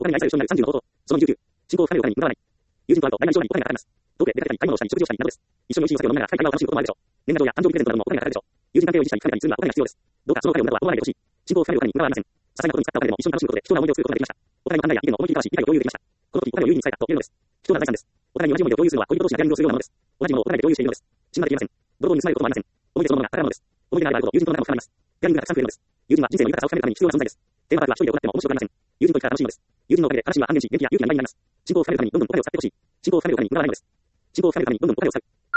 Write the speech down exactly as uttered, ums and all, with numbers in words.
他に愛される人になるさんじゅうの方法。そのにじゅうきゅう。信仰を深めるお金に向かわない。友人と会うと大なり小なりお金がかかります。遠くへ出かけたり、買い物をしたり、食事をしたりなどです。一緒に美味しいお酒を飲みながら深い会話を楽しむこともあるでしょう。年賀状や誕生日プレゼントなどもお金がかかるでしょう。友人関係を維持したり深めたりするにはお金が必要です。どうかそのお金を無駄とは思わないでほしい。信仰を深めるお金に向かわれません。些細なことに使ったお金でも一緒に楽しむことで貴重な思い出を作ることができました。お互いの考えや意見の思い切り正しい理解を共有できました。この時お金を有意義に使えたと言えるのです。貴重な財産です。お互いに同じ思いを共有するのは恋人同士がペアリングをするようなものです。同じものをお互いで共有しているのです。死ぬまで消えません。泥棒に盗まれることもありません。思い出そのものが宝物です。思い出があればあるほど友人との仲も深まります。ペアリングがたくさん増えるのです。友人は人生の豊かさを深めるために必要な存在です。テーマパークは一人で行っても面白くありません。友人と行くから楽しいのです。友人のおかげで話は安定し、元気や勇気がいっぱいになります。信仰を深めるためにどんどんお金を使ってほしい。信仰を深めるために無駄はないのです。信仰を深めるためにどんどんお金を使う。